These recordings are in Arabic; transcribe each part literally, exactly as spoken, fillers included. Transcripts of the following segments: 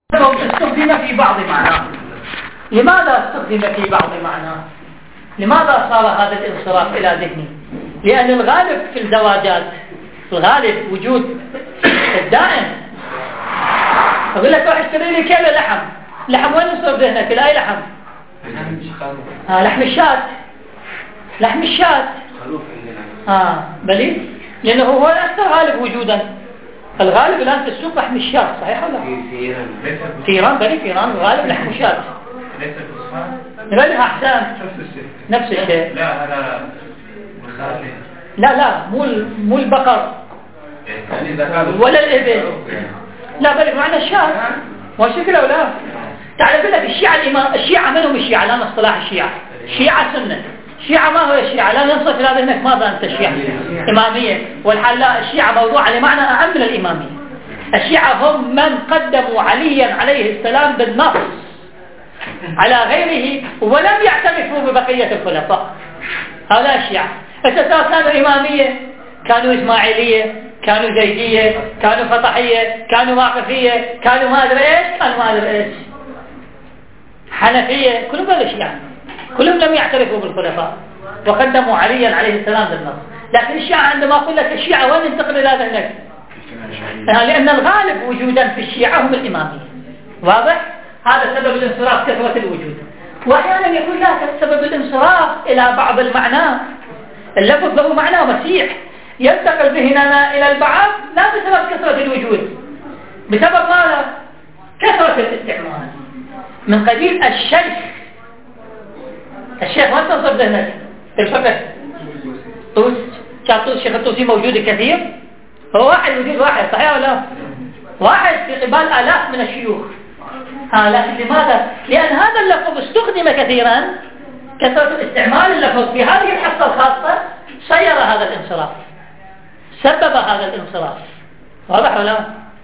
استخدم في بعض معناه. لماذا استخدم في بعض معناه؟ لماذا صار هذا الانصراف إلى ذهني؟ لأن الغالب في الزواجات، الغالب وجود الدائم. أقول لك روح اشتري لي كيلو لحم، لحم وين يصير ذهنك؟ إلى أي لحم؟ آه لحم الشاة، لحم الشاة. آه بلي، لأنه هو الأكثر غالب وجودا. الغالب الآن في السوق لحم الشاة، صحيح ولا؟ في إيران بلي، في إيران الغالب لحم الشاة. بلي أحسن نفس الشيء. لا هذا لا لا مو مو البقر ولا الإبل، لا بل معنى الشاة. وشكله ولا تعرف لك الشيعة الإمام، الشيعة من هم الشيعة؟ الآن اصطلاح الشيعة، شيعة سنة. الشيعة ما هو الشيعة؟ لا ينصف إلى ذهنك ماذا أنت الشيعة؟ إمامية. والحال لا، الشيعة موضوع لمعنى أهم من الإمامية. الشيعة هم من قدموا عليا عليه السلام بالنص على غيره ولم يعترفوا ببقية الخلفاء. هذا الشيعة. التتار كانوا إمامية، كانوا إسماعيلية، كانوا زيدية، كانوا فطحية، كانوا واقفية، كانوا ما أدري إيش، كانوا ما أدري إيش، حنفية، كلهم هذا الشيعة. كلهم لم يعترفوا بالخلفاء وقدموا عليا عليه السلام بالنص. لكن الشيعة عندما أقول لك الشيعة وين ينتقل إلى ذهنك؟ لأن الغالب وجودا في الشيعة هم الإمامية. واضح؟ هذا سبب الانصراف، كثرة الوجود. وأحيانا يكون لا سبب الانصراف إلى بعض المعنى. اللفظ له معنى مسيح ينتقل ذهننا إلى البعض لا بسبب كثرة الوجود، بسبب ماذا؟ كثرة الاستعمال. من قبيل الشيخ، الشيخ ما تنصب ذهنك الفقه طوس، كان طوس الشيخ الطوسي موجود كثير، هو واحد وجود واحد، صحيح ولا؟ واحد في قبال آلاف من الشيوخ. آه لكن لماذا؟ لأن هذا اللفظ استخدم كثيرا، كثرة استعمال اللفظ في هذه الحصة الخاصة سير هذا الانصراف، سبب هذا الانصراف. واضح ولا؟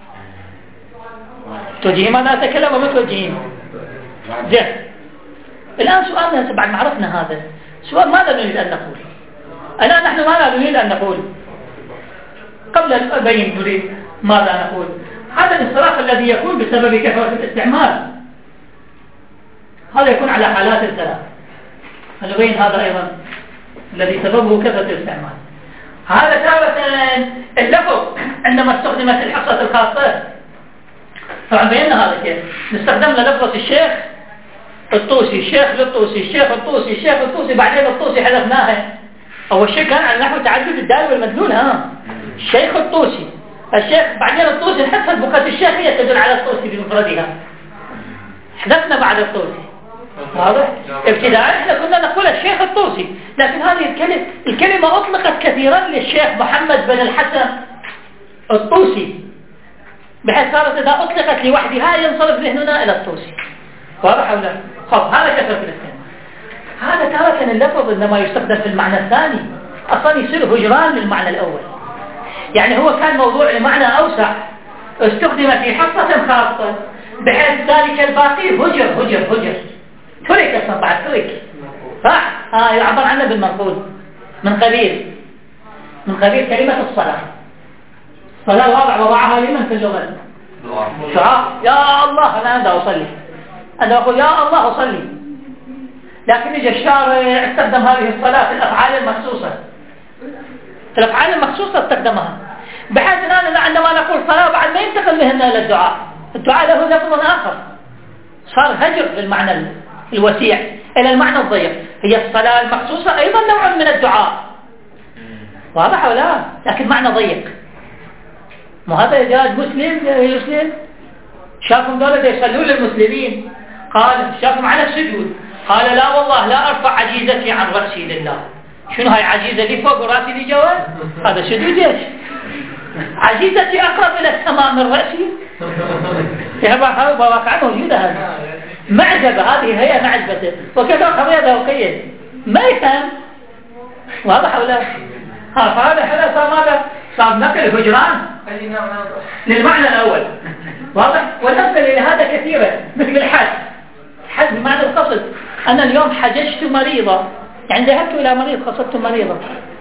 توجيهين ماذا أتكلم وما توجيهين؟ زين. الآن سؤالنا بعد ما عرفنا هذا سؤال، ماذا نريد أن نقول؟ الآن نحن ماذا نريد أن نقول؟ قبل أن أبين نريد ماذا نقول. هذا الانصراف الذي يكون بسبب كثرة الاستعمال هذا يكون على حالات ثلاث. نبين هذا أيضا الذي سببه كثرة الاستعمال. هذا تارة اللفظ عندما استخدمت الحصة الخاصة، طبعا بينا هذا كيف نستخدمنا لفظة الشيخ الطوسي، الشيخ للطوسي، الشيخ الطوسي، الشيخ الطوسي، بعدين الطوسي حذفناها. أول شيء كان على نحو تعدد الدال والمدلول. ها الشيخ الطوسي، الشيخ، بعدين الطوسي نحسب بقى الشيخ هي تدل على الطوسي بمفردها، حذفنا بعد الطوسي. واضح؟ ابتداء احنا كنا نقول الشيخ الطوسي، لكن هذه الكلمة الكلمة أطلقت كثيرا للشيخ محمد بن الحسن الطوسي، بحيث صارت إذا أطلقت لوحدها ينصرف ذهننا إلى الطوسي. واضح ولا؟ خب هذا كثرة الاستعمال. هذا تارة اللفظ إنما يستخدم في المعنى الثاني أصلا يصير هجران للمعنى الأول. يعني هو كان موضوع لمعنى أوسع، استخدم في حصة خاصة، بحيث ذلك الباقي هجر هجر هجر ترك أصلا بعد ترك. صح؟ آه يعبر عنه بالمنقول من قبيل من قبيل كلمة الصلاة. الصلاة واضع وضعها لمن في اللغة؟ شعار يا الله أنا أندى أصلي، أنا أقول يا الله أصلي، لكن يجي الشارع استخدم هذه الصلاة في الأفعال المخصوصة، في الأفعال المخصوصة استخدمها، بحيث أننا عندما نقول صلاة بعد ما ينتقل مهنا إلى الدعاء، الدعاء له لفظ آخر، صار هجر للمعنى الوسيع إلى المعنى الضيق. هي الصلاة المخصوصة أيضا نوع من الدعاء، واضح ولا؟ لكن معنى ضيق. مو هذا جاء مسلم يسلم شافهم دولة يصلون للمسلمين، قال شافهم على السجود، قال لا والله لا أرفع عجيزتي عن رأسي لله. شنو هاي عجيزة اللي فوق ورأسي اللي جوا؟ هذا سجود ايش؟ عجيزتي أقرب إلى السماء من رأسي. هذا بواقع موجودة، هذا معجبة، هذه هي معجبته، وكذا قضية ذوقية ما يفهم. واضح ولا؟ فهذا هذا صار ماذا؟ صار نقل هجران للمعنى الأول. واضح؟ ونقل إلى هذا كثيرا، مثل الحج. الحج بمعنى القصد، أنا اليوم حججت مريضة، يعني ذهبت إلى مريض قصدت مريضة،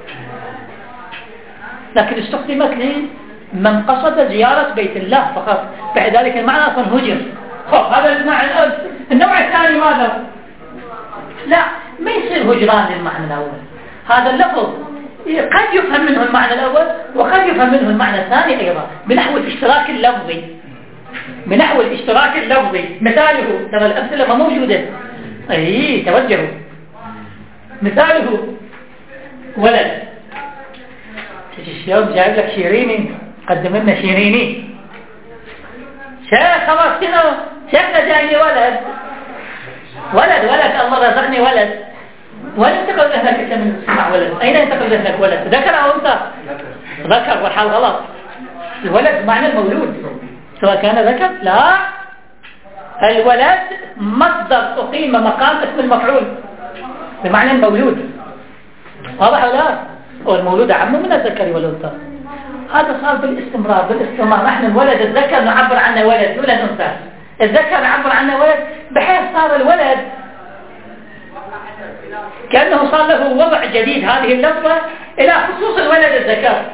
لكن استخدمت لي من قصد زيارة بيت الله فقط، فذلك المعنى أصلا هجر. خب هذا المعنى النوع الثاني ماذا؟ لا، ما يصير هجران للمعنى الأول. هذا اللفظ قد يفهم منه المعنى الأول وقد يفهم منه المعنى الثاني أيضا بنحو الاشتراك اللفظي. بنحو الاشتراك اللفظي مثاله، ترى الأمثلة ما موجودة. أي توجهوا. مثاله ولد. اليوم جايب لك شيريني، قدم لنا شيريني. شيخ خلاص كده، شيخنا جايني ولد ولد ولد الله رزقني ولد. وين ينتقل ذهنك انت من تسمع ولد؟ اين ينتقل ذهنك ولد؟ ذكر او انثى؟ ذكر، والحال غلط. الولد بمعنى المولود، سواء كان ذكر لا. الولد مصدر أقيم مقام اسم المفعول بمعنى المولود. واضح ولا لا؟ والمولود أعم من الذكر والأنثى. هذا صار بالاستمرار بالاستمرار. نحن الولد الذكر نعبر عنه ولد دون الأنثى، الذكر نعبر عنه ولد، بحيث صار الولد كأنه صار له وضع جديد هذه اللفظة إلى خصوص الولد الذكر.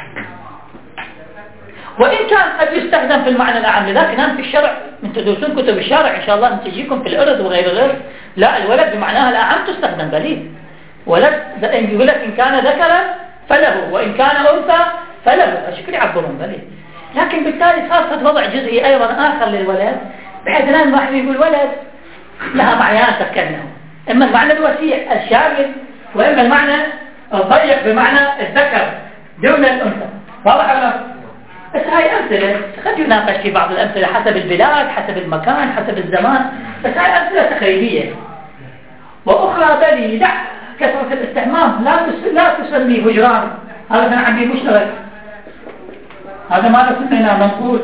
وإن كان قد يستخدم في المعنى الأعم، لذلك نحن في الشرع من تدرسون كتب الشرع إن شاء الله أن تجيكم في الأرض وغير الأرض. لا، الولد بمعناها الأعم تستخدم بليد. ولد يقول لك إن كان ذكرا فله، وإن كان أنثى فله، أشكر يعبرون بليد. لكن بالتالي صار في وضع جزئي أيضا آخر للولد، بحيث الآن واحد يقول ولد لها معنيان تذكرناه، إما المعنى الوسيع الشامل، وإما المعنى الضيق بمعنى الذكر دون الأنثى. واضح ولا؟ بس هاي أمثلة قد يناقش في بعض الأمثلة حسب البلاد، حسب المكان، حسب الزمان، بس هاي أمثلة تخيلية. وأخرى بلي دع كثرة الاستعمام لا لا تسمي هجران. هذا كان عندي مشترك، هذا ماذا سمينا منقول.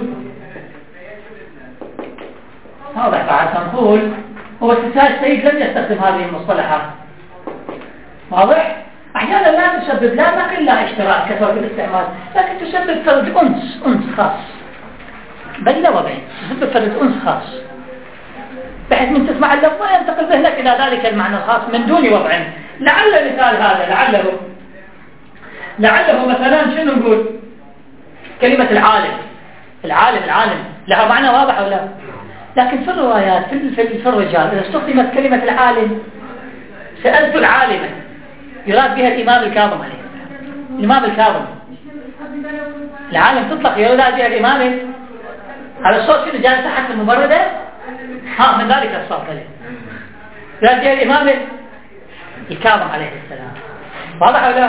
واضح بعد منقول. هو السيد لم يستخدم هذه المصطلحات. واضح؟ أحيانا لا تسبب لا نقل لا اشتراك كثرة الاستعمال، لكن تسبب فرد أنس أنس خاص. بل لا وضعي تسبب فرد أنس خاص، بحيث من تسمع اللفظ ينتقل ذهنك إلى ذلك المعنى الخاص من دون وضع. لعل مثال هذا لعله لعله مثلا شنو نقول؟ كلمة العالم. العالم العالم لها معنى واضح ولا؟ لكن في الروايات في في الرجال إذا استخدمت كلمة العالم، سألت العالمة يراد بها الإمام الكاظم عليه السلام. الإمام الكاظم العالم تطلق يراد بها الإمام. هذا الصوت شنو جاء تحت المبردة؟ ها من ذلك الصوت عليه يراد بها الإمام الكاظم عليه السلام. واضح ولا؟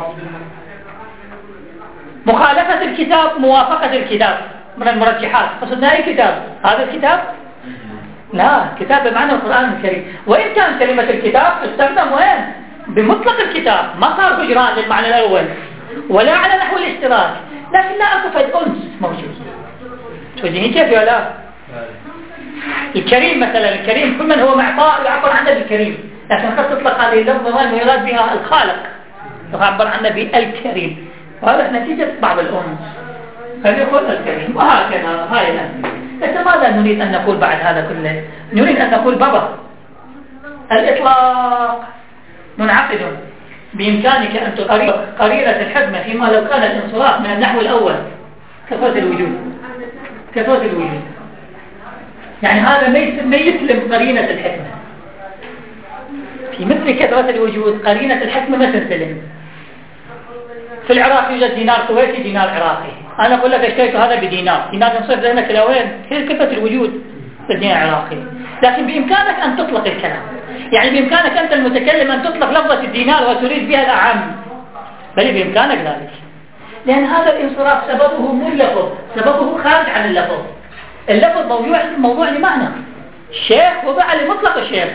مخالفة الكتاب موافقة الكتاب من المرجحات. قصدنا أي كتاب؟ هذا الكتاب؟ لا، كتاب بمعنى القرآن الكريم. وإن كان كلمة الكتاب تستخدم وين؟ بمطلق الكتاب، ما صار هجران للمعنى الأول ولا على نحو الاشتراك، لكن لا أقفد أنس موجود. توجهين كيف يا لا؟ الكريم مثلا، الكريم كل من هو معطاء يعبر عنه بالكريم، لكن قد تطلق هذه اللفظة ما يراد بها الخالق، يعبر عنه بالكريم، وهذا نتيجة بعض الأنس فليقول الكريم. وهكذا هاي الأمثلة. لكن ماذا نريد أن نقول بعد هذا كله؟ نريد أن نقول بابا الإطلاق منعقد. بإمكانك أن تقرر قرينة الحكمة فيما لو كان الانصراف من النحو الأول كثرة الوجود. كثرة الوجود يعني هذا ما يسلم قرينة الحكمة. في مثل كثرة الوجود قرينة الحكمة ما تنسلم. في العراق يوجد دينار كويتي دينار عراقي، أنا أقول لك اشتريت هذا بدينار، دينار نصير ذهنك إلى وين؟ هي كثرة الوجود بالدينار العراقي. لكن بإمكانك أن تطلق الكلام، يعني بإمكانك أنت المتكلم أن تطلق لفظة الدينار وتريد بها الأعم، بل بإمكانك ذلك، لأن هذا الانصراف سببه مو اللفظ، سببه خارج عن اللفظ. اللفظ موضوع موضوع لمعنى. الشيخ وضع لمطلق الشيخ.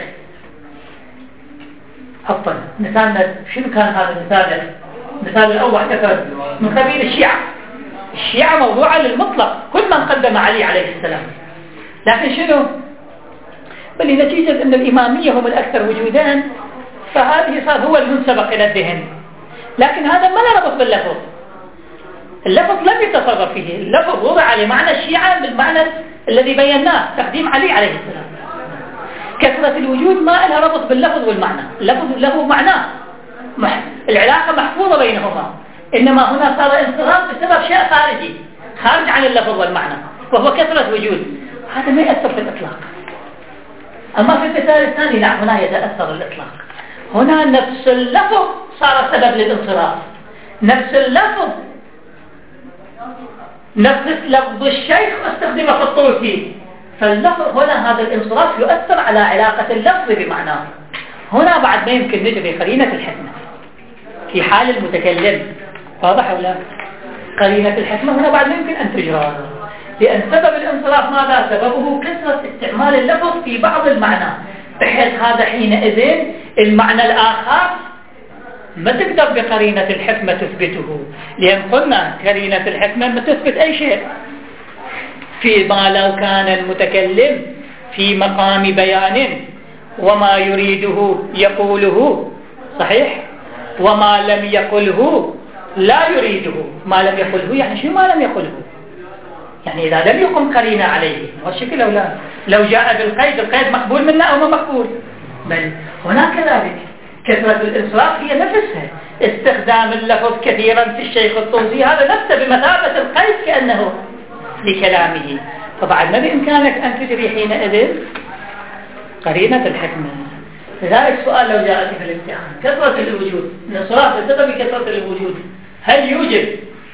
حطا مثالنا شنو كان هذا المثال؟ مثال الأول كثر من قبيل الشيعة. الشيعة موضوعة للمطلق، كل من قدم علي عليه السلام. لكن شنو؟ بل نتيجة أن الإمامية هم الأكثر وجودان، فهذه صار هو المنسبق إلى الذهن. لكن هذا ما له ربط باللفظ. اللفظ لم يتصرف فيه، اللفظ وضع لمعنى الشيعة بالمعنى الذي بيناه، تقديم علي عليه السلام. كثرة الوجود ما لها ربط باللفظ والمعنى، اللفظ له معناه، العلاقة محفوظة بينهما، إنما هنا صار انصراف بسبب شيء خارجي خارج عن اللفظ والمعنى، وهو كثرة وجود. هذا ما يأثر في الإطلاق. أما في المثال الثاني لا، هنا يتأثر الإطلاق. هنا نفس اللفظ صار سبب للانصراف، نفس اللفظ نفس لفظ الشيخ استخدم في الطوسي، فاللفظ هنا هذا الانصراف يؤثر على علاقة اللفظ بمعناه. هنا بعد ما يمكن نجري قرينة الحكمة في حال المتكلم، واضح ولا؟ قرينة الحكمة هنا بعد ما يمكن أن تجرى، لأن سبب الانصراف ماذا؟ سببه كثرة استعمال اللفظ في بعض المعنى، بحيث هذا حينئذ المعنى الآخر ما تقدر بقرينة الحكمة تثبته، لأن قلنا قرينة الحكمة ما تثبت أي شيء فيما لو كان المتكلم في مقام بيان وما يريده يقوله، صحيح؟ وما لم يقله لا يريده. ما لم يقله يعني شو ما لم يقله؟ يعني إذا لم يقم قرينة عليه والشكل أو لا، لو جاء بالقيد، القيد مقبول منا أو ما مقبول؟ بل هناك ذلك كثرة الإنصراف هي نفسها استخدام اللفظ كثيرا في الشيخ الطوسي، هذا نفسه بمثابة القيد كأنه لكلامه. فبعد ما بإمكانك أن تجري حينئذ قرينة الحكمة. لذلك سؤال لو جاءت في الامتحان كثرة الوجود، الانصراف بسبب كثرة الوجود، هل يوجب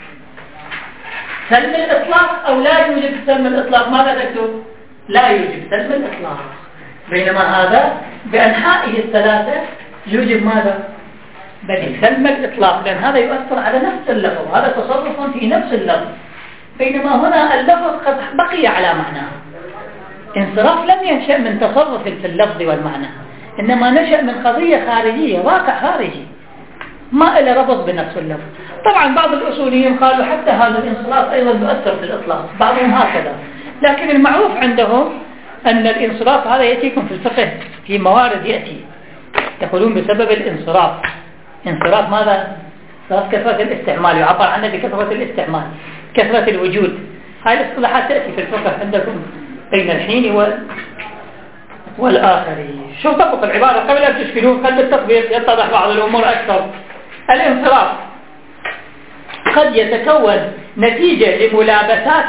سلم الإطلاق أو لا يوجب سلم الإطلاق؟ ماذا تكتب؟ لا يوجب سلم الإطلاق. بينما هذا بأنحائه الثلاثة يوجب ماذا؟ بل سلم الإطلاق، لأن هذا يؤثر على نفس اللفظ، هذا تصرف في نفس اللفظ، بينما هنا اللفظ قد بقي على معناه. انصراف لم ينشأ من تصرف في اللفظ والمعنى، إنما نشأ من قضية خارجية، واقع خارجي ما إلى ربط بنفس اللفظ. طبعا بعض الأصوليين قالوا حتى هذا الانصراف أيضا يؤثر في الإطلاق، بعضهم هكذا، لكن المعروف عندهم أن الانصراف هذا يأتيكم في الفقه في موارد يأتي، يقولون بسبب الانصراف. انصراف ماذا؟ انصراف كثرة الاستعمال، يعبر عنه بكثرة الاستعمال، كثرة الوجود. هاي الاصطلاحات تأتي في الفقه عندكم بين الحين وال... والآخر. شو طبق العبارة قبل أن تشكلون قلب التطبيق يتضح بعض الأمور أكثر. الانصراف قد يتكون نتيجة لملابسات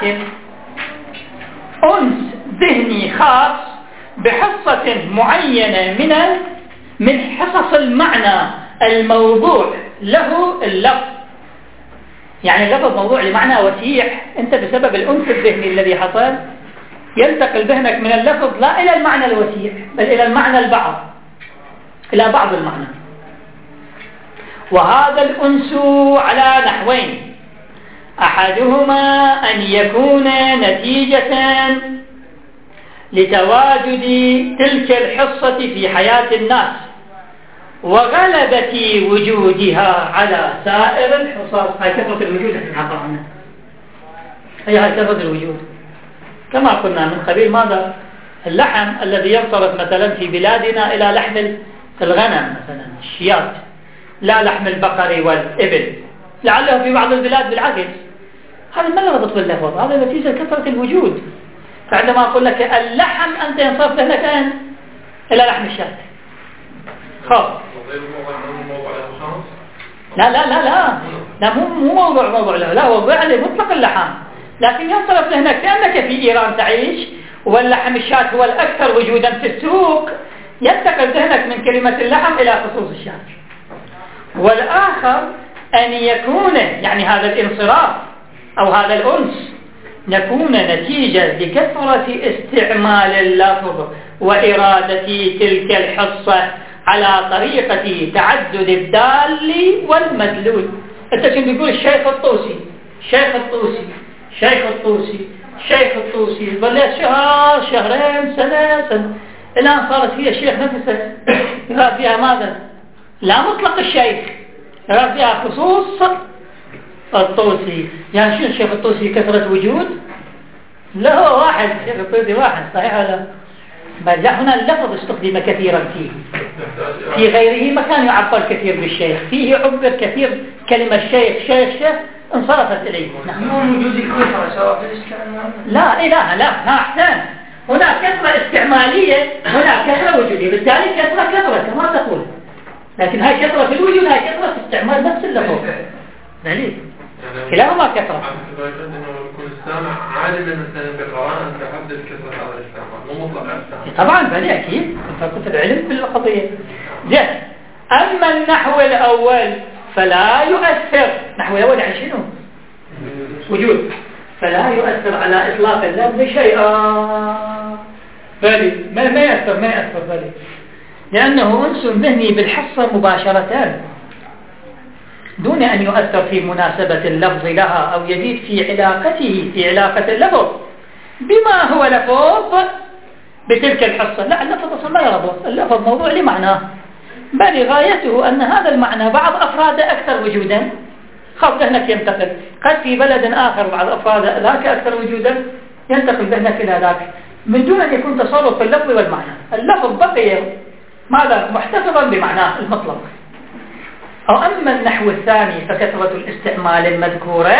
أنس ذهني خاص بحصة معينة من من حصص المعنى الموضوع له اللفظ. يعني اللفظ موضوع لمعنى وسيع، أنت بسبب الأنس الذهني الذي حصل ينتقل ذهنك من اللفظ لا إلى المعنى الوسيع بل إلى المعنى البعض، إلى بعض المعنى. وهذا الأنس على نحوين، أحدهما أن يكون نتيجة لتواجد تلك الحصة في حياة الناس وغلبة وجودها على سائر الحصص. هاي كثرة الوجود التي نعبر عنها، هي هاي كثرة الوجود. كما قلنا من قبيل ماذا؟ اللحم الذي ينصرف مثلا في بلادنا إلى لحم الغنم مثلا الشياط، لا لحم البقر والإبل، لعله في بعض البلاد بالعكس. هذا ما يربط باللفظ، هذا نتيجة كثرة الوجود. فعندما أقول لك اللحم أنت ينصرف ذهنك أين؟ إلى لحم الشاة. خلاص. لا لا لا لا لا مو مو موضوع موضوع له، لا هو يعني مطلق اللحم، لكن ينصرف ذهنك كأنك في إيران تعيش واللحم الشاة هو الأكثر وجودا في السوق، ينتقل ذهنك من كلمة اللحم إلى خصوص الشاة. والآخر أن يكون يعني هذا الانصراف أو هذا الأنس نكون نتيجة لكثرة استعمال اللفظ وإرادة تلك الحصة على طريقة تعدد الدال والمدلول. أنت كنت تقول الشيخ الطوسي الشيخ الطوسي الشيخ الطوسي الشيخ الطوسي بلش شهر شهرين سنة سنة الآن صارت فيها الشيخ نفسه يراد فيها ماذا؟ لا مطلق الشيخ، يراد فيها خصوص الطوسي. يعني شو الشيخ الطوسي كثرة وجود؟ لا هو واحد، الشيخ الطوسي واحد، صحيح ولا؟ بل هنا اللفظ استخدم كثيرا فيه، في غيره ما كان يعبر كثير بالشيخ، فيه عبر كثير كلمة شيخ شيخ شيخ انصرفت إليه. نحن وجود كثرة سواء في الاستعمال لا إله لا ها أحسن، هنا كثرة استعمالية هنا كثرة وجودية، بالتالي كثرة كثرة كما تقول، لكن هاي كثرة في الوجود هاي كثرة في استعمال نفس اللفظ. دليل كلاهما كثرة. سامع عادي ان مثلا بالقرآن تحدد كثرة هذا الاستعمال مو مطلق الاستعمال. طبعا بلي اكيد انت كنت العلم بالقضية. زين. اما النحو الاول فلا يؤثر. النحو الاول يعني شنو؟ وجود. فلا يؤثر على اطلاق اللفظ شيئا. بلي ما ما يأثر ما يأثر بلي لانه انس ذهني بالحصة مباشرة دون أن يؤثر في مناسبة اللفظ لها أو يزيد في علاقته في علاقة اللفظ بما هو لفظ بتلك الحصة. لا اللفظ أصلا ما يربط. اللفظ موضوع لمعناه بل غايته أن هذا المعنى بعض أفراده أكثر وجودا خاص ذهنك ينتقل. قد في بلد آخر بعض أفراد ذاك أكثر وجودا ينتقل ذهنك إلى ذاك من دون أن يكون تصرف في اللفظ والمعنى. اللفظ بقي ماذا محتفظا بمعناه المطلق. أو أما النحو الثاني فكثرة الاستعمال المذكورة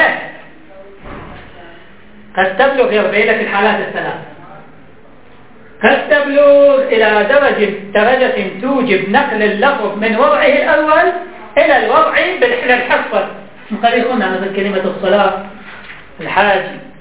قد تبلغ يربي لك الحالات الثلاث. قد تبلغ إلى درجة, درجة توجب نقل اللفظ من وضعه الأول إلى الوضع بالحصة. مقالي قلنا مثل كلمة الصلاة الحاج.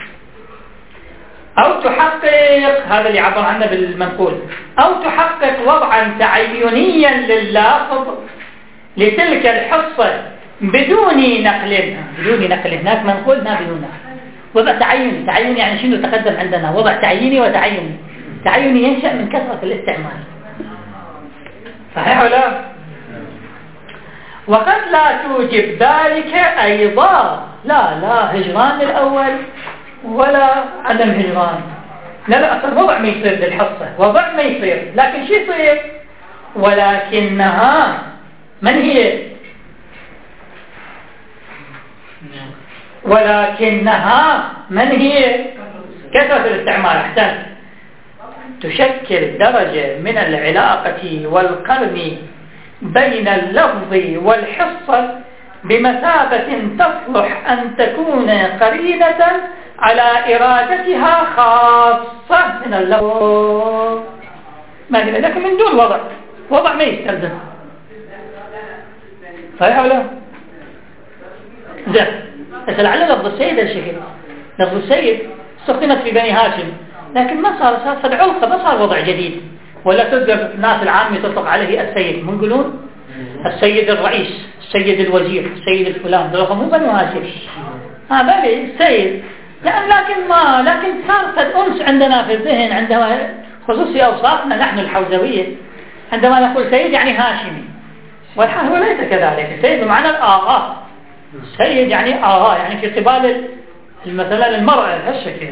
أو تحقق هذا اللي عبر عنه بالمنقول. أو تحقق وضعا تعينيا لللفظ لتلك الحصة بدون نقل. بدون نقل هناك منقول ما بدون نقل. وضع تعيني. تعيني يعني شنو تقدم عندنا وضع تعييني وتعيني. تعيني ينشأ من كثرة الاستعمال. صحيح ولا؟ وقد لا توجب ذلك أيضا. لا لا هجران للأول ولا عدم هجران. لا لا أصلا وضع ما يصير للحصة. وضع ما يصير لكن شو يصير؟ ولكنها من هي؟ ولكنها من هي؟ كثرة الاستعمال. أحسن. تشكل درجة من العلاقة والقرن بين اللفظ والحصة بمثابة تصلح أن تكون قرينة على إرادتها خاصة من اللفظ. ما قلنا لكن من دون وضع. وضع ما يستلزم. صحيح ولا؟ زين. بس لعل لفظ السيد الشكل. لفظ السيد استخدمت في بني هاشم لكن ما صار صار فدعوه ما صار وضع جديد. ولا تقدر الناس العامة تطلق عليه السيد. من يقولون السيد الرئيس السيد الوزير السيد الفلان ده مو بني هاشم. ها بلي السيد لأن لكن ما لكن صارت أنس عندنا في الذهن عندما خصوصي أوصافنا نحن الحوزوية عندما نقول سيد يعني هاشمي. والحال هو ليس كذلك. السيد بمعنى الآغا. السيد يعني آغا يعني في قبال مثلا المرأة هالشكل.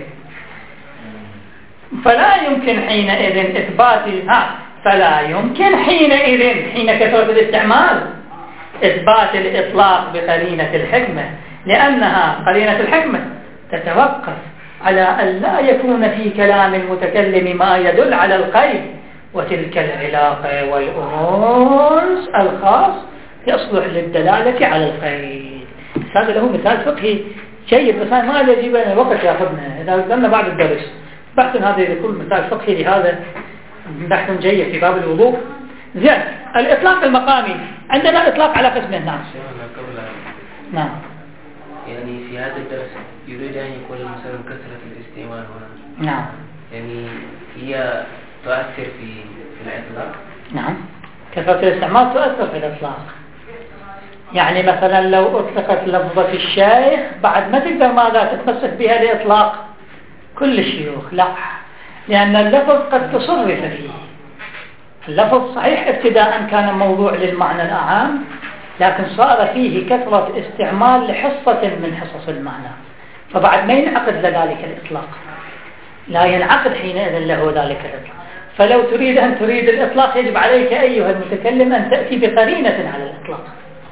فلا يمكن حينئذ إثبات ها فلا يمكن حينئذ حين كثرة الاستعمال إثبات الإطلاق بقرينة الحكمة لأنها قرينة الحكمة تتوقف على أن لا يكون في كلام المتكلم ما يدل على القيد وتلك العلاقة والأنس الخاص يصلح للدلالة على القيد. هذا له مثال فقهي جيد بس ما يجب أن الوقت يأخذنا إذا قلنا بعد الدرس بحث هذا يكون مثال فقهي لهذا بحث جيد في باب الوضوء. زين. الإطلاق المقامي عندنا إطلاق على قسم الناس. نعم. يعني في هذا الدرس يريد أن يقول مثلا كثرة الاستعمال هنا. نعم. يعني هي تؤثر في في الإطلاق. نعم. كثرة الاستعمال تؤثر في الإطلاق. يعني مثلا لو أطلقت لفظة الشيخ بعد ما تقدر ماذا تتمسك بها لإطلاق كل الشيوخ. لا لأن اللفظ قد تصرف فيه. اللفظ صحيح ابتداء كان موضوع للمعنى الأعام لكن صار فيه كثرة استعمال لحصة من حصص المعنى فبعد ما ينعقد لذلك الإطلاق. لا ينعقد حينئذ له ذلك الإطلاق. فلو تريد أن تريد الإطلاق يجب عليك أيها المتكلم أن تأتي بقرينة على الإطلاق.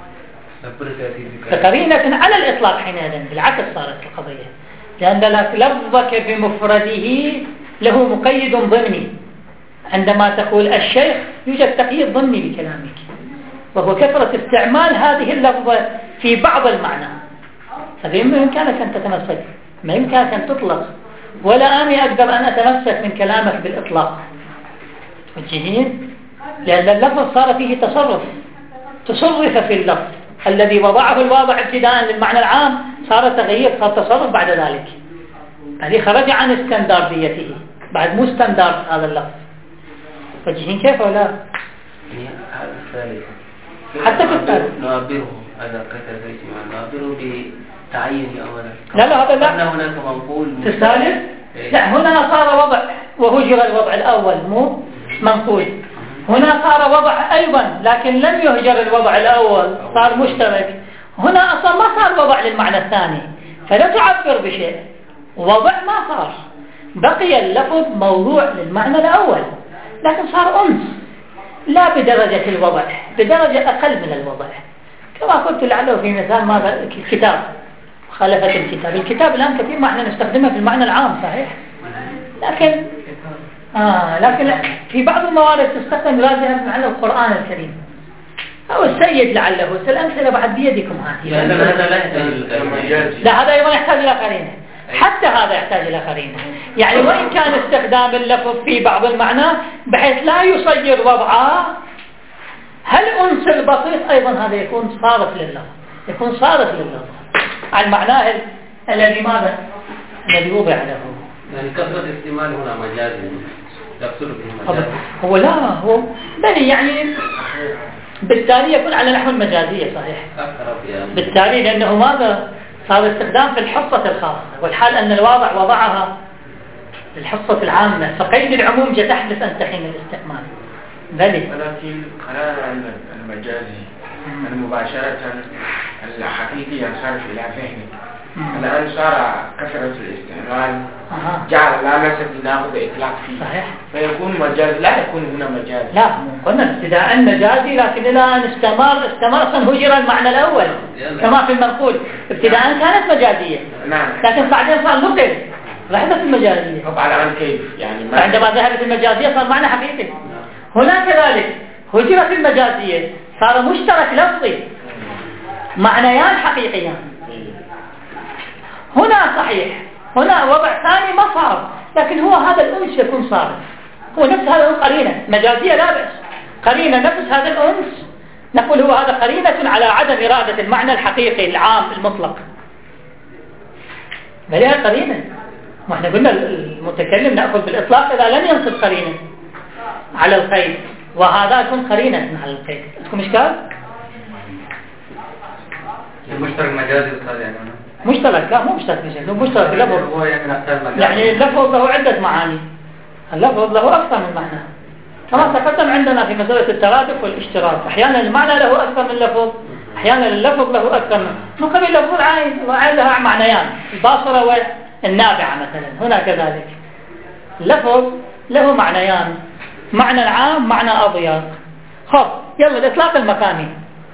بقرينة على الإطلاق حينئذ بالعكس صارت القضية لأن لفظك بمفرده له مقيد ضمني. عندما تقول الشيخ يوجد تقييد ضمني بكلامك وهو كثرة استعمال هذه اللفظة في بعض المعنى. فما يمكنك أن تتمسك ما يمكنك أن تطلق ولا أنا أقدر أن أتمسك من كلامك بالإطلاق. وجهين لأن اللفظ صار فيه تصرف تصرف في اللفظ الذي وضعه الواضع ابتداء للمعنى العام صار تغيير صار تصرف بعد ذلك. هذه خرج عن استندارديته، بعد مو ستاندارد هذا اللفظ. فجهين كيف ولا؟ يعني هذا الثالث حتى في الثالث نعبره هذا كثر الاستعمال، نعبره بتعين أولا. لا لا هذا لا. قبل هناك منقول في الثالث لا، هنا صار وضع وهجر الوضع الأول مو منقول، هنا صار وضع أيضا لكن لم يهجر الوضع الأول، صار مشترك. هنا أصلا ما صار وضع للمعنى الثاني، فلا تعبر بشيء، وضع ما صار، بقي اللفظ موضوع للمعنى الأول لكن صار أنس، لا بدرجة الوضع، بدرجة أقل من الوضع. كما قلت لعله في مثال ماذا الكتاب، مخالفة الكتاب. الكتاب الآن كثير ما احنا نستخدمها في المعنى العام صحيح، لكن آه لكن في بعض الموارد تستخدم راجعة في معنى القرآن الكريم أو السيد لعله. الأمثلة بعد بيدكم هذه. لا هذا أيضا يحتاج إلى قرينة، حتى هذا يحتاج إلى قرينة. يعني وإن كان استخدام اللفظ في بعض المعنى بحيث لا يصير وضعه، هل أنس البسيط أيضا هذا يكون صارف لللفظ، يكون صارف لللفظ عن معناه الذي ماذا الذي وضع له. يعني كثرة استعمال هنا مجازي يقصد به مجازي. هو لا هو بل يعني بالتالي يكون على نحو المجازية صحيح بالتالي، لأنه ماذا صار استخدام في الحصة الخاصة، والحال أن الواضع وضعها للحصة العامة، فقيد العموم جاء تحدث أنت حين الاستعمال. بلي ولكن قرار المجازي المباشرة الحقيقي ينصرف إلى فهمه. الآن صار كثرة الاستعمال جعل لا نستطيع ناخذ إطلاق فيه صحيح. فيكون مجاز، لا يكون هنا مجاز. لا قلنا ابتداء مجازي، لكن إلى أن استمر استمر هجر المعنى الأول كما في المنقول. ابتداء كانت مجازية نعم، لكن بعدين صار نقل رحلة المجازية. طب على أن كيف يعني عندما ذهبت المجازية صار معنى حقيقي. هنا كذلك هجرت المجازية صار مشترك لفظي، معنيان حقيقيان. هنا صحيح هنا وضع ثاني ما صار، لكن هو هذا الأنس يكون صار، هو نفس هذا القرينة مجازية لا بأس، قرينة نفس هذا الأنس نقول هو هذا قرينة على عدم إرادة المعنى الحقيقي العام المطلق. بل هي قرينة، ما احنا قلنا المتكلم نأخذ بالإطلاق إذا لم ينصب قرينة على القيد، وهذا يكون قرينة على القيد. لكم إشكال؟ المشترك مجازي أستاذ يعني مشترك لا مو مشترك مجازي، مشترك اللفظ يعني اللفظ له عدة معاني، اللفظ له أكثر من معنى كما تقدم عندنا في مسألة الترادف والاشتراك. أحيانا المعنى له أكثر من لفظ، أحيانا اللفظ له أكثر من من قبل لفظ العين، والعين لها معنيان الباصرة والنابعة مثلا. هنا كذلك اللفظ له معنيان، معنى العام معنى أضيق. خب يلا الإطلاق المكاني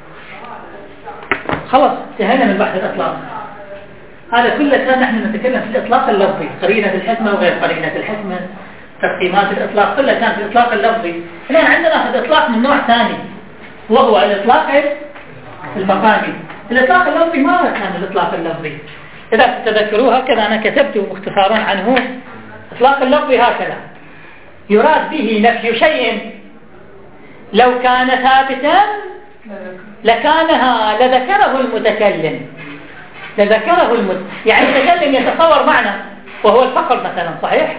خلاص انتهينا من بحث الإطلاق. هذا كله كان نحن نتكلم في الإطلاق اللفظي، قرينة الحكمة وغير قرينة الحكمة، تقسيمات الإطلاق كله كان في الإطلاق اللفظي. الآن عندنا في الإطلاق من نوع ثاني وهو الإطلاق المكاني. الإطلاق اللفظي ماذا كان الإطلاق اللفظي؟ إذا تتذكروها كذا أنا كتبت مختصرا عنه. الإطلاق اللفظي هكذا: يراد به نفي شيء لو كان ثابتا لكانها لذكره المتكلم لذكره المت... يعني المتكلم يتصور معنى وهو الفقر مثلا صحيح،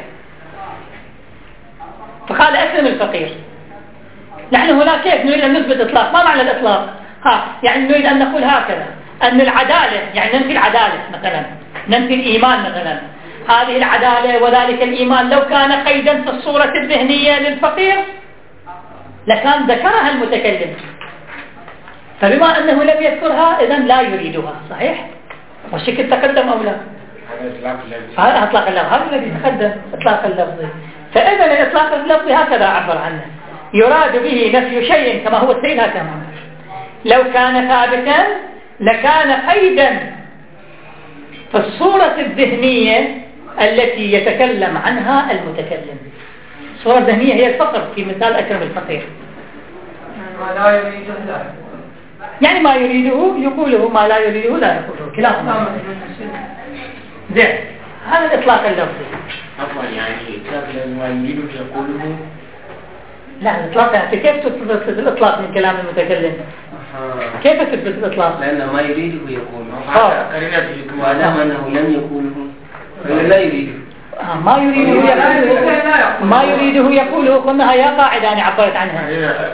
فقال أكرم الفقير. نحن هنا كيف نريد أن نثبت إطلاق؟ ما معنى الإطلاق؟ ها يعني نريد أن نقول هكذا أن العدالة يعني ننفي العدالة مثلا، ننفي الإيمان مثلا. هذه العدالة وذلك الإيمان لو كان قيدا في الصورة الذهنية للفقير لكان ذكرها المتكلم، فبما أنه لم يذكرها إذن لا يريدها صحيح؟ والشكل تقدم أو لا؟ هذا إطلاق اللفظ، هذا الذي تقدم إطلاق اللفظي. فإذن الإطلاق اللفظي هكذا عبر عنه: يراد به نفي شيء كما هو السيد هكذا لو كان ثابتا لكان قيدا في الصورة الذهنية التي يتكلم عنها المتكلم. الصورة الذهنية هي الفقر في مثال أكرم الفقير، ما لا يريده لا يعني ما يريده يقوله، ما لا يريده لا يقوله، كلاهما زين. هذا الإطلاق اللفظي. عفوا يعني إطلاق ما يريده يقوله. لا الإطلاق يعني كيف تثبت الإطلاق من كلام المتكلم؟ كيف تثبت الإطلاق؟ لأن ما يريده يقوله، قرينة وعلم أنه لم يقوله فلا يريده. ما يريده يقوله ما يريده يقوله قلنا هي قاعدة أنا عبرت عنها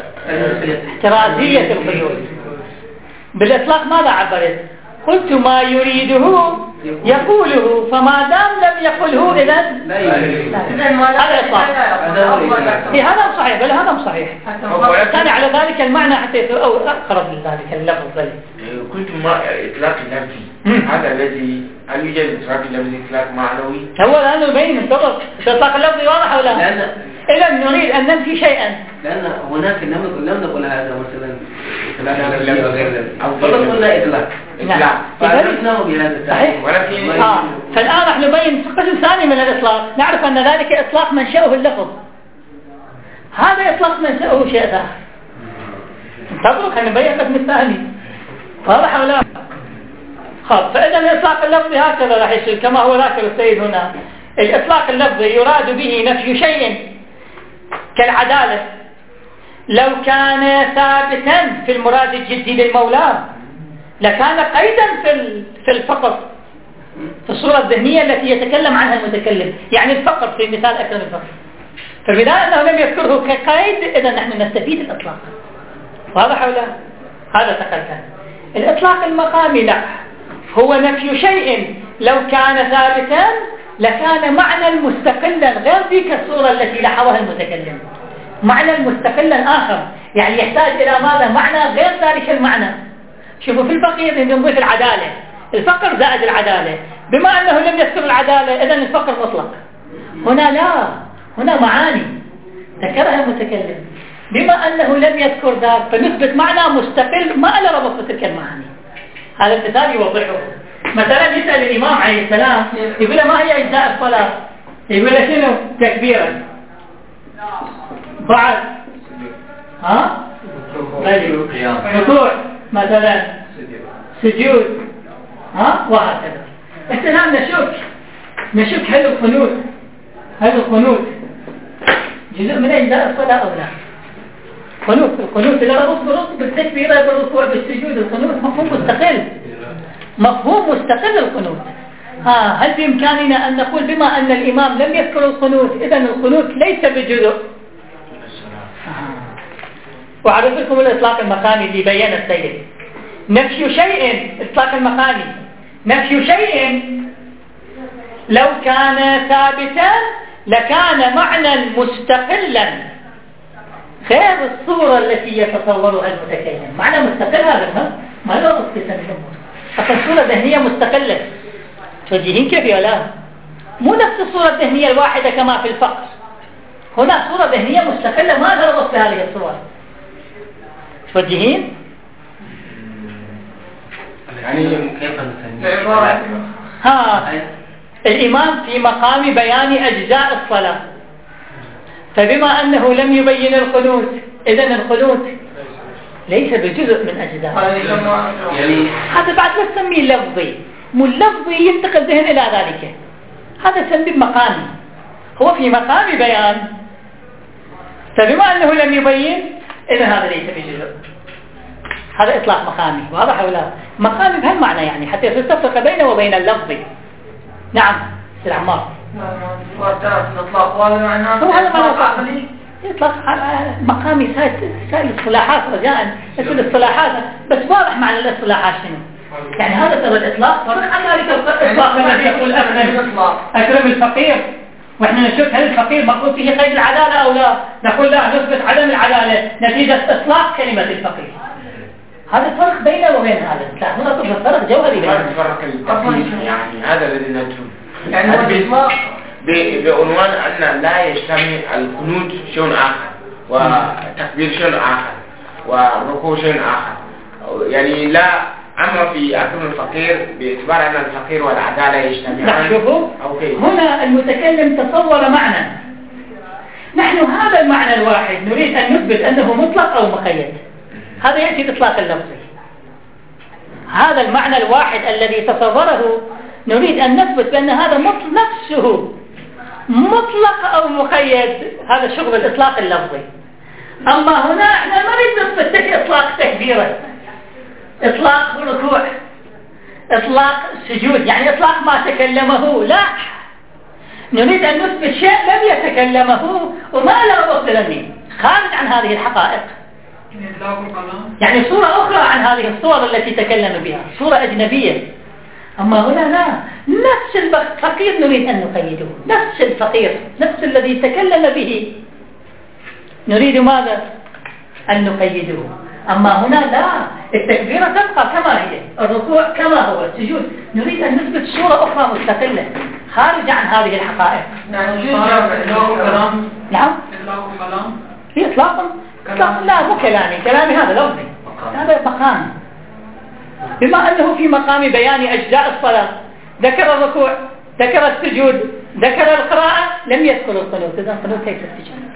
احترازية القيود. بالإطلاق ماذا عبرت؟ قلت ما يريده يقوله، فما دام لم يقله إذن هذا إطلاق. هذا صحيح بل هذا صحيح. كان على ذلك المعنى حتى أو أقرب لذلك اللفظ بل قلت ما إطلاق اللفظي هذا الذي هل يوجد إطلاق اللفظي إطلاق معنوي؟ هو الآن يبين انتظر إطلاق اللفظي واضح ولا؟ إذا نريد أن ننفي شيئا، لأن هناك لم نقل لم نقل هذا مثلا إطلاق اللفظي وغير ذلك، فقط قلنا إطلاق إطلاق فعرفناه بهذا صحيح. ولكن آه. فالآن نحن نبين قسم ثاني من الإطلاق، نعرف أن ذلك إطلاق منشأه اللفظ، هذا إطلاق منشأه شيء آخر. انتظروا خلينا نبين قسم الثاني واضح ولا؟ خلاص. فإذا الإطلاق اللفظي هكذا راح يصير كما هو ذاكر السيد هنا. الإطلاق اللفظي يراد به نفي شيء كالعدالة لو كان ثابتا في المراد الجدي للمولى لكان قيدا في في الفقر في الصورة الذهنية التي يتكلم عنها المتكلم، يعني الفقر في مثال أكرم الفقر، فالبداية أنه لم يذكره كقيد، إذا نحن نستفيد الإطلاق. واضح ولا؟ هذا تقدم. الإطلاق المقامي لا، هو نفي شيء لو كان ثابتا لكان معنى مستقلا غير ذيك الصورة التي لاحظها المتكلم، معنى مستقلا آخر، يعني يحتاج إلى ماذا؟ معنى غير ذلك المعنى. شوفوا في الفقير نضيف العدالة، الفقر زائد العدالة، بما أنه لم يذكر العدالة إذن الفقر مطلق. هنا لا، هنا معاني ذكرها المتكلم، بما أنه لم يذكر ذلك فنثبت معنى مستقل ما له ربط بتلك المعاني. هذا المثال يوضحه. مثلا يسأل الإمام عليه السلام يقول له ما هي أجزاء الصلاة؟ يقول له شنو؟ تكبيرا بعد ها؟ ركوع مثلا سجود ها؟ وهكذا. الآن نشك نشك هل القنوت هل القنوت جزء من أجزاء الصلاة أو لا؟ قنوت القنوت اللي ربط بربط بالتكبيرة بالركوع بالسجود، القنوت مفهوم مستقل، مفهوم مستقل القنوت. آه هل بإمكاننا أن نقول بما أن الإمام لم يذكر القنوت إذن القنوت ليس بجزء؟ آه. وعرف لكم الإطلاق المقامي اللي بيّن السيد. نفي شيء إطلاق المقامي نفي شيء لو كان ثابتا لكان معنى مستقلا غير الصورة التي يتصورها المتكلم. معنى مستقل هذا ما له ربط بسنة أصلا صورة ذهنية مستقلة. توجهين كيف يا لا؟ مو نفس الصورة الذهنية الواحدة كما في الفقر، هنا صورة ذهنية مستقلة ما لها ربط بهذه الصور. توجهين؟ يعني كيف نسميه؟ ها الإمام في مقام بيان أجزاء الصلاة، فبما أنه لم يبين القنوت إذن القنوت ليس بجزء من أجزاء. يعني هذا بعد لا تسميه لفظي، مو اللفظي ينتقل ذهن إلى ذلك، هذا سميه مقامي، هو في مقام بيان، فبما أنه لم يبين إذن هذا ليس بجزء. هذا إطلاق مقامي. واضح ولا؟ مقامي بهالمعنى يعني حتى تفرق بينه وبين اللفظي. نعم سيد عمار. الإطلاق وهذا معناه إطلاق عقلي. إطلاق مقامي سائل الاصطلاحات رجاء، اسم الاصطلاحات بس واضح معنى الاصطلاحات شنو. يعني هذا ترى الإطلاق فرق عن ذلك الإطلاق الذي يقول أكرم أكرم الفقير، وإحنا نشوف هل الفقير مقصود فيه قيد العدالة أو لا؟ نقول لا، نثبت عدم العدالة نتيجة إطلاق كلمة الفقير. هذا الفرق بينه وبين هذا. لا هنا طبعا فرق جوهري بينه. فرق التقليد يعني هذا الذي ندرسه. يعني بالإطلاق بعنوان أن لا يجتمع القنوت شيء آخر وتكبير شيء آخر والركوع شيء آخر، يعني لا أمر في أكرم الفقير باعتبار أن الفقير والعدالة يجتمعان. شوفوا هنا المتكلم تصور معنى، نحن هذا المعنى الواحد نريد أن نثبت أنه مطلق أو مقيد، هذا يأتي الإطلاق اللفظي. هذا المعنى الواحد الذي تصوره نريد أن نثبت بأن هذا مطلق نفسه مطلق أو مقيد، هذا شغل الإطلاق اللفظي. أما هنا احنا ما نريد نثبت إطلاق تكبيرة، إطلاق ركوع، إطلاق سجود، يعني إطلاق ما تكلمه، لا نريد أن نثبت شيء لم يتكلمه وما له أصل علمي خارج عن هذه الحقائق، يعني صورة أخرى عن هذه الصور التي تكلم بها، صورة أجنبية. أما هنا لا، نفس الفقير نريد أن نقيده، نفس الفقير نفس الذي تكلم به نريد ماذا؟ أن نقيده. أما هنا لا، التكبيرة تبقى كما هي، الركوع كما هو، السجود نريد أن نثبت صورة أخرى مستقلة خارجة عن هذه الحقائق. يعني إطلاق كلام. نعم إطلاق كلام. هي إطلاق إطلاق لا، مو كلامي، كلامي هذا لفظي، هذا مقام. بما أنه في مقام بيان أجزاء الصلاة، ذكر الركوع، ذكر السجود، ذكر القراءة، لم يذكر القنوت. إذا القنوت كيف تجي؟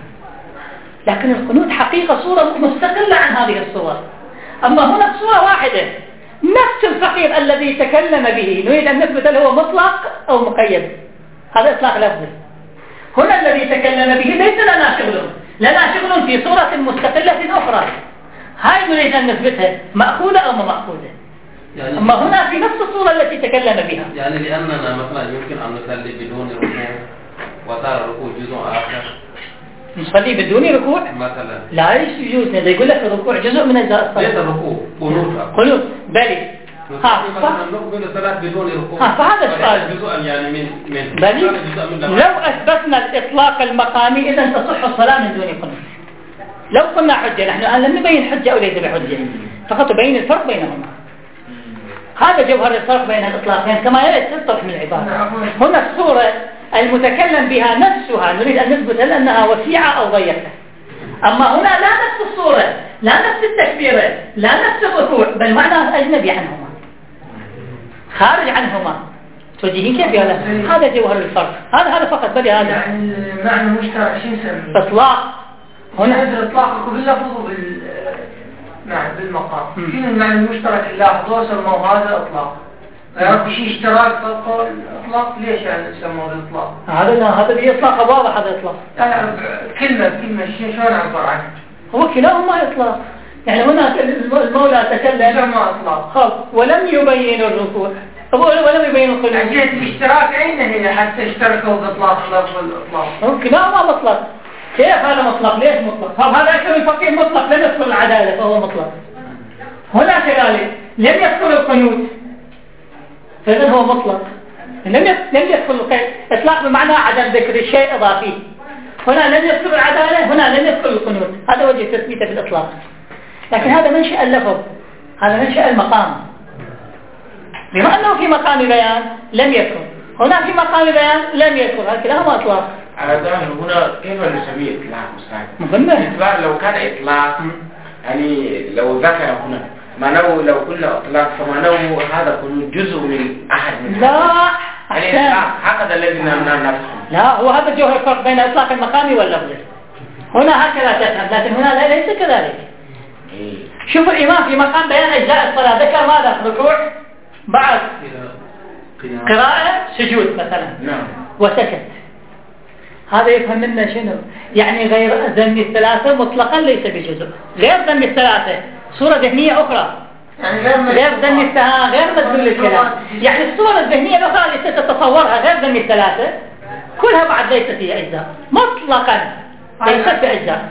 لكن القنوت حقيقة صورة مستقلة عن هذه الصور. أما هنا صورة واحدة، نفس الفقير الذي تكلم به نريد أن نثبت هل هو مطلق أو مقيد، هذا إطلاق لفظي. هنا الذي تكلم به ليس لنا شغل، لنا شغل في صورة مستقلة أخرى، هاي نريد أن نثبتها مأخوذة أو ما مأخوذة. يعني أما هنا في نفس الصورة التي تكلم بها، يعني لأننا مثلا يمكن أن نصلي بدون ركوع وصار الركوع جزء آخر، نصلي بدون ركوع مثلا لا يجوز. هذا يقول لك الركوع جزء من أجزاء الصلاة، ليس الركوع قنوت قنوت بلي ها نقبل الصلاة بدون ركوع، ها فهذا السؤال جزء يعني من من بلي لو أثبتنا الإطلاق المقامي إذا تصح الصلاة من دون قنوت. لو قلنا حجة، نحن الآن لم نبين حجة أو ليس بحجة، فقط بين الفرق بينهما. هذا جوهر الفرق بين الإطلاقين كما يتصف من العبارة. هنا الصورة المتكلم بها نفسها نريد أن نثبت هل أنها وسيعة أو ضيقة. أما هنا لا نفس الصورة، لا نفس التكبيرة، لا نفس الركوع، بل معناه أجنبي عنهما، خارج عنهما. توجيهين كيف يا له؟ هذا جوهر الفرق، هذا هذا فقط بدي هذا يعني معنى مشترك شو نسميه؟ إطلاق. هنا الإطلاق باللفظ وبال نعم بالمقام. شنو المعنى المشترك اللي لاحظوه سموه هذا إطلاق؟ غير شيء اشتراك في الإطلاق، ليش يعني سموه الإطلاق؟ هذا لا، هذا اللي إطلاق واضح، هذا إطلاق. يعني كلمة كلمة شيء شلون عبر عنه؟ هو كلاهما إطلاق. يعني هنا المولى تكلم ما إطلاق خلاص ولم يبين الركوع ولم يبين القنوت. يعني الاشتراك أين هي حتى اشتركوا بإطلاق لفظ الإطلاق؟ هو كلاهما مطلق. كيف هذا مطلق؟ ليش مطلق؟ هذا يكون الفقيه مطلق لم يذكر العدالة فهو مطلق. هنا كذلك لم يذكر القنوت فإذن هو مطلق. لم لم يذكر إطلاق بمعنى عدم ذكر الشيء إضافي. هنا لم يذكر العدالة، هنا لم يذكر القنوت. هذا وجه تثبيته بالإطلاق. لكن هذا منشأ اللفظ، هذا منشأ المقام. بما أنه في مقام بيان لم يذكر، هنا في مقام بيان لم يذكر، هذا كلاهما إطلاق. على ظاهر هنا كيف نسميه إطلاق أستاذ؟ مهمة. إطلاق لو كان إطلاق يعني لو ذكر هنا معناه لو قلنا إطلاق فمعناه هذا كله جزء من أحد من لا يعني إطلاق هكذا الذي نفهم. لا، هو هذا جوهر الفرق بين إطلاق المقام واللفظي. هنا هكذا تفهم، لكن هنا لا ليس كذلك. إيه. شوف الإمام في مقام بيان أجزاء الصلاة ذكر ماذا؟ ركوع، بعد قراءة، سجود مثلا. نعم. وسكت. هذا يفهم منا شنو؟ يعني غير ذم الثلاثة مطلقا ليس بجزء، غير ذم الثلاثة صورة ذهنية أخرى، يعني غير ذم الثلاثة، غير مدلول الكلام. يعني الصورة الذهنية الأخرى التي تتصورها غير ذم الثلاثة كلها بعد ليست هي أجزاء مطلقا، ليست بأجزاء.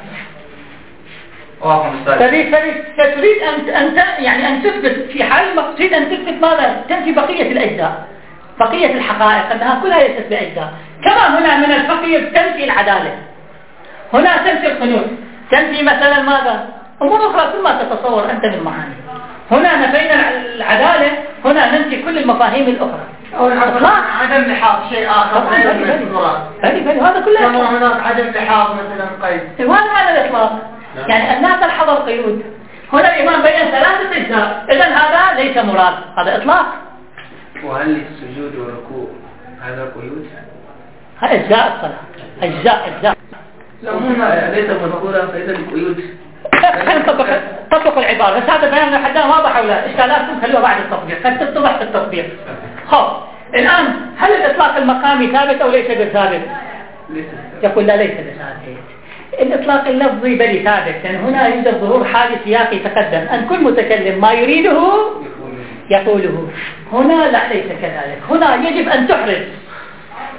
تريد تريد أن أنت يعني أن تثبت في حال تريد أن تثبت ماذا؟ تنفي بقية الأجزاء، بقية الحقائق أنها كلها ليست بأجزاء. كما هنا من الفقير تنفي العدالة، هنا تنفي القنوت، تنفي مثلا ماذا؟ أمور أخرى كل ما تتصور أنت من معاني. هنا نفينا العدالة، هنا ننفي كل المفاهيم الأخرى. أو عدم لحاظ شيء آخر غير المذكورات. هذا كله. كما هناك عدم لحاظ مثلا قيد. وهذا معنى الإطلاق. يعني الناس تلحظ القيود. هنا الإمام بين ثلاثة أجزاء، إذن هذا ليس مراد، هذا إطلاق. وهل السجود والركوع هذا قيود؟ هذا أجزاء الصلاة، أجزاء أجزاء. ليس مذكورا فإذا القيود. نطبق تطبق العبارة، بس هذا بيان لحد واضح ولا إشكالاتكم خلوها بعد التطبيق، قد تتضح في التطبيق. خب الآن هل الإطلاق المقامي ثابت أو ليس بثابت؟ يقول لا ليس بثابت. الإطلاق اللفظي بل ثابت، لأن يعني هنا يوجد ظهور حال سياقي تقدم أن كل متكلم ما يريده يقوله. هنا لا ليس كذلك، هنا يجب أن تحرز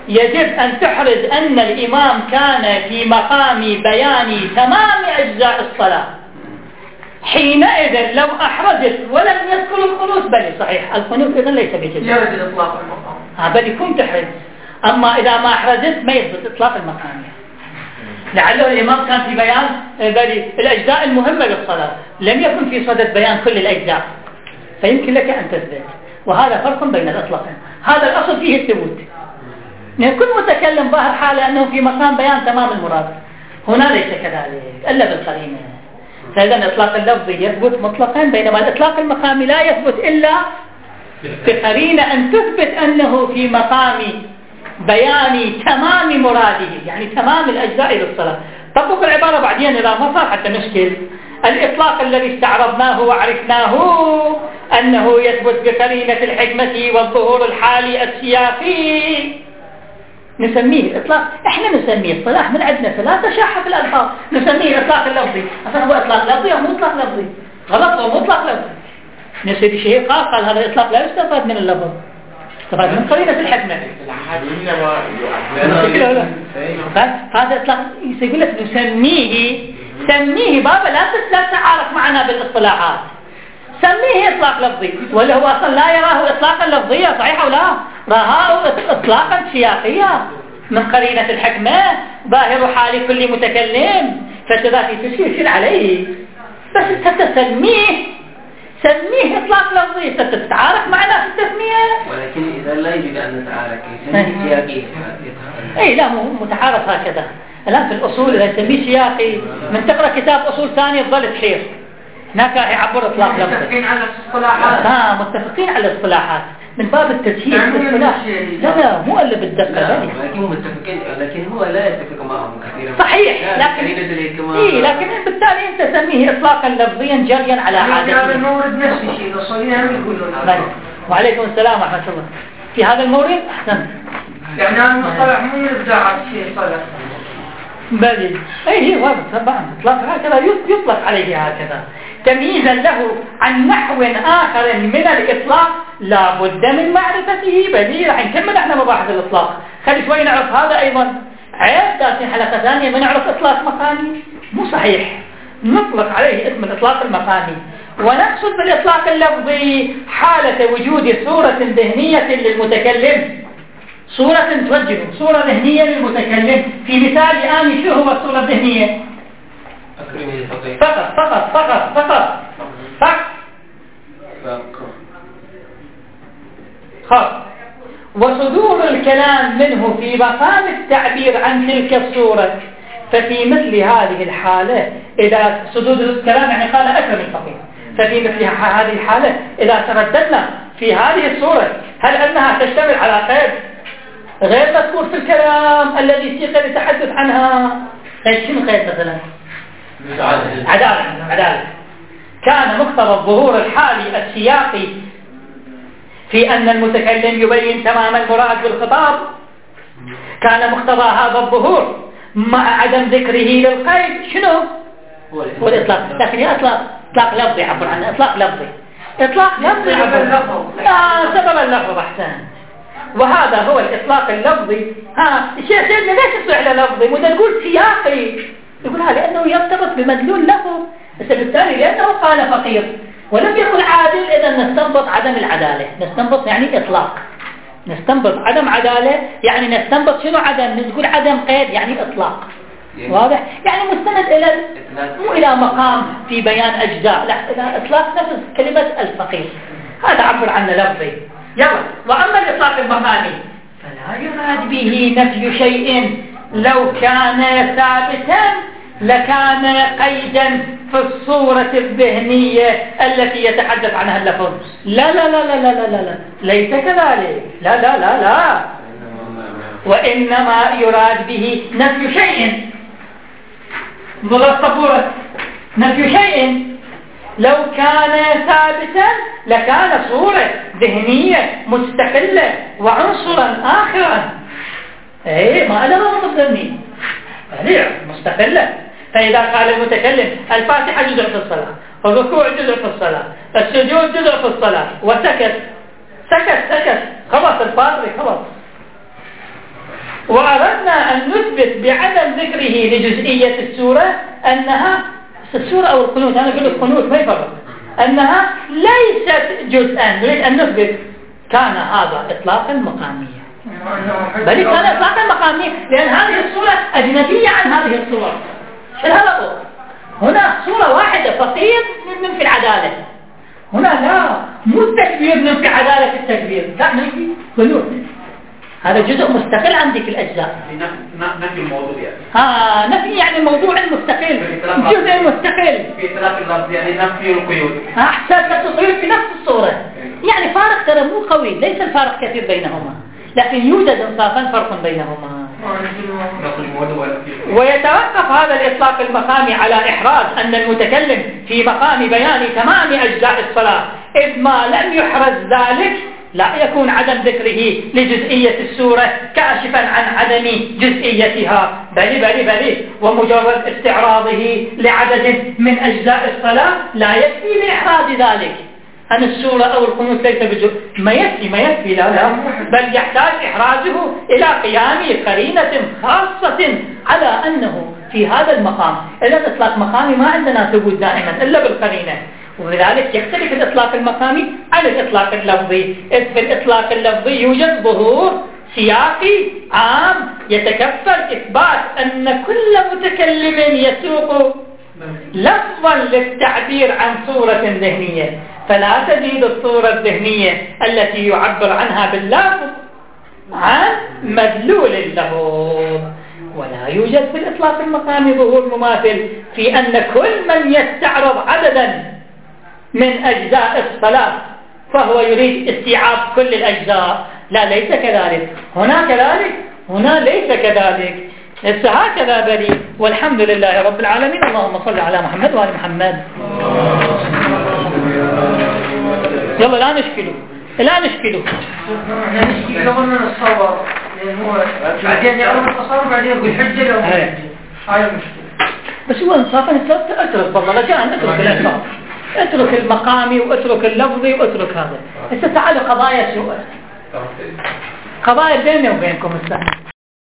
يجب أن تحرز أن الإمام كان في مقام بيان تمام أجزاء الصلاة. حينئذ لو أحرزت ولم يذكر القنوت بل صحيح القنوت إذن ليس بجزء يرد إطلاق المقام بل يكون تحرز. أما إذا ما أحرزت ما يثبت إطلاق المقام، لعله الإمام كان في بيان الأجزاء المهمة للصلاة، لم يكن في صدد بيان كل الأجزاء، فيمكن لك أن تثبت. وهذا فرق بين الإطلاقين. هذا الأصل فيه الثبوت، يعني كل متكلم ظاهر حاله أنه في مقام بيان تمام المراد، هنا ليس كذلك إلا بالقرينة. فإذا الإطلاق اللفظي يثبت مطلقا، بينما الإطلاق المقامي لا يثبت إلا بقرينة أن تثبت أنه في مقام بيان تمام مراده، يعني تمام الأجزاء للصلاة. طبق العبارة بعدين إذا ما صار حتى مشكل. الإطلاق الذي استعرضناه وعرفناه أنه يثبت بقرينة الحكمة والظهور الحالي السياقي نسميه إطلاق. إحنا نسميه اصطلاح من عندنا ثلاثة شاحة في الألفاظ، نسميه إطلاق اللفظي. أصلا هو إطلاق لفظي أو مو إطلاق لفظي؟ غلط، هو مطلق لفظي. نسيب شيء قال قال هذا الإطلاق لا يستفاد من اللفظ، استفاد من قرينة الحكمة. هذا إطلاق يقول لك نسميه، سميه بابا لا تتعارف معنا بالاصطلاحات، سميه إطلاق لفظي، ولا هو أصلا لا يراه إطلاقا لفظيا صحيح أو لا؟ راه إطلاقا سياقيا من قرينة الحكمة ظاهر حال كل متكلم، فكذا تشير عليه. بس أنت تسميه، سميه إطلاق لفظي، تتعارف معنا في التسمية. ولكن إذا لا يجب أن نتعارف يسميه سياقي. أي لا، مو متعارف هكذا. الآن في الأصول إذا يسميه سياقي، من تقرأ كتاب أصول ثاني تظل تحير، هناك يعبر إطلاق لفظي. متفقين على الاصطلاحات. آه متفقين على الاصطلاحات من باب التسهيل في الاصطلاح. لا لا مو إلا بالدقة. لكن متفقين، لكن هو لا يتفق معهم كثيرا. صحيح، لكن إيه لكن بالتالي أنت تسميه إطلاقا لفظيا جريا على عادته. هذا المورد نفس الشيء الأصوليين هم يقولون. وعليكم السلام ورحمة الله. في هذا المورد أحسن. يعني هذا المصطلح مو من إبداعات شيء صلح. بل أي هو طبعا إطلاق هكذا يطلق عليه هكذا تمييزا له عن نحو آخر من الإطلاق لا بد من معرفته. بديل راح نكمل احنا مباحث الإطلاق، خلي شوي نعرف هذا أيضا. عيب داخل حلقة ثانية ما نعرف إطلاق مقامي، مو صحيح. نطلق عليه اسم الإطلاق المقامي، ونقصد بالإطلاق اللفظي حالة وجود صورة ذهنية للمتكلم، صورة توجه صورة ذهنية للمتكلم. في مثال آني شو هو الصورة الذهنية؟ فقط فقط فقط فقط فقط خلاص. وصدور الكلام منه في مقام التعبير عن تلك الصورة. ففي مثل هذه الحالة إذا صدور الكلام يعني قال أكرم الفقير، ففي مثل هذه الحالة إذا ترددنا في هذه الصورة هل أنها تشتمل على قيد غير مذكور في الكلام الذي سيق للتحدث عنها؟ قيد شنو قيد مثلا؟ عدالة. عدالة كان مقتضى الظهور الحالي السياقي في أن المتكلم يبين تمام المراد بالخطاب، كان مقتضى هذا الظهور مع عدم ذكره للقيد شنو؟ هو الإطلاق. لكن هي إطلاق إطلاق لفظي، عبر عنه إطلاق لفظي. إطلاق لفظي سبب اللفظ. لا سبب اللفظ أحسن. وهذا هو الإطلاق اللفظي. ها الشيء سيدنا ليش يصيح له لفظي؟ وده نقول سياقي، يقولها لأنه يرتبط بمدلول لفظ، بس بالتالي لأنه قال فقير ولم يكن عادل إذا نستنبط عدم العدالة. نستنبط يعني إطلاق، نستنبط عدم عدالة يعني نستنبط شنو عدم؟ نقول عدم قيد يعني إطلاق. واضح؟ يعني مستند إلى مو إلى مقام في بيان أجزاء، لا إلى إطلاق نفس كلمة الفقير. هذا عبر عنه لفظي. يلا. وأما الإطلاق المقامي فلا يراد به نفي شيء، لو كان ثابتا لكان قيدا في الصورة الذهنية التي يتحدث عنها اللفظ. لا لا لا لا لا لا لا, لا. ليس كذلك. لا لا لا لا وإنما يراد به نفي شيء. ظل الصبورة نفي شيء لو كان ثابتا لكان صورة ذهنية مستقلة وعنصرا آخرا. ايه ما أنا رابط ذهني هي مستقلة. فإذا قال المتكلم الفاتحة جزء في الصلاة، الركوع جزء في الصلاة، السجود جزء في الصلاة، وسكت سكت سكت خلاص الفاتحة خلاص وأردنا أن نثبت بعدم ذكره لجزئية السورة أنها السورة أو القنوت، أنا أقول القنوت ما يفرق، أنها ليست جزءا. نريد أن نثبت كان هذا إطلاقا مقاميا، بل كان إطلاقا مقاميا، لأن هذه الصورة أجنبية عن هذه الصورة. شو هذا؟ هنا صورة واحدة فقير ننفي العدالة، هنا لا، مو التكبير ننفي عدالة التكبير، لا ننفي قنوت. هذا جزء مستقل عن ذيك الأجزاء. نفي الموضوع يعني. آه نفي يعني موضوع مستقل، جزء مستقل. في اختلاف اللفظ يعني نفي القيود. أحسن نفس القيود في نفس الصورة، يعني فارق ترى مو قوي، ليس الفارق كثير بينهما، لكن يوجد انصافا فرق بينهما. ويتوقف هذا الإطلاق المقامي على إحراز أن المتكلم في مقام بيان تمام أجزاء الصلاة، إذ ما لم يحرز ذلك لا يكون عدم ذكره لجزئية السورة كاشفا عن عدم جزئيتها، بل بل بل ومجرد استعراضه لعدد من أجزاء الصلاة لا يكفي لإحراز ذلك أن السورة أو القنوت ليس بجزء، ما يكفي ما يكفي لا لا، بل يحتاج إحرازه إلى قيام قرينة خاصة على أنه في هذا المقام. إذا الإطلاق مقامي ما عندنا ثبوت دائما إلا بالقرينة، ولذلك يختلف الإطلاق المقامي عن الإطلاق اللفظي، إذ في الإطلاق اللفظي يوجد ظهور سياقي عام يتكفل إثبات أن كل متكلم يسوق لفظا للتعبير عن صورة ذهنية، فلا تزيد الصورة الذهنية التي يعبر عنها باللفظ عن مدلول له. ولا يوجد في الإطلاق المقامي ظهور مماثل في أن كل من يستعرض عددا من أجزاء الصلاة فهو يريد استيعاب كل الأجزاء، لا ليس كذلك. هنا كذلك، هنا ليس كذلك، ليس هكذا بريء. والحمد لله رب العالمين. اللهم صل على محمد وعلى محمد. يلا لا نشكله لا نشكله نشكله قبل نتصور، بعدين يعرف التصور بعدين يقول حجة لو هاي المشكلة. بس هو انصافا اترك والله رجاء اترك الانصاف، اترك المقامي واترك اللفظي واترك هذا. هسه تعالوا قضايا سوء، قضايا بيني وبينكم السنة.